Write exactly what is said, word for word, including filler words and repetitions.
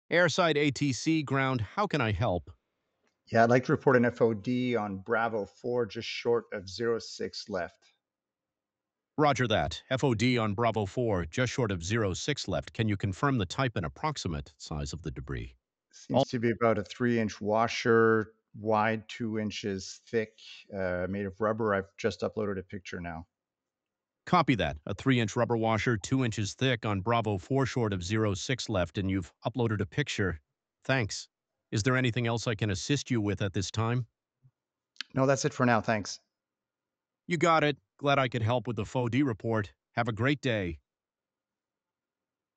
Airside A T C ground, how can I help? Yeah, I'd like to report an F O D on Bravo four, just short of zero six left. Roger that. F O D on Bravo four, just short of zero six left. Can you confirm the type and approximate size of the debris? Seems I'll to be about a three inch washer, wide, two inches thick, uh, made of rubber. I've just uploaded a picture now. copy that. A three inch rubber washer, two inches thick on Bravo four, short of zero six left, and you've uploaded a picture. Thanks. Is there anything else I can assist you with at this time? No, that's it for now. Thanks. You got it. Glad I could help with the F O D report. Have a great day.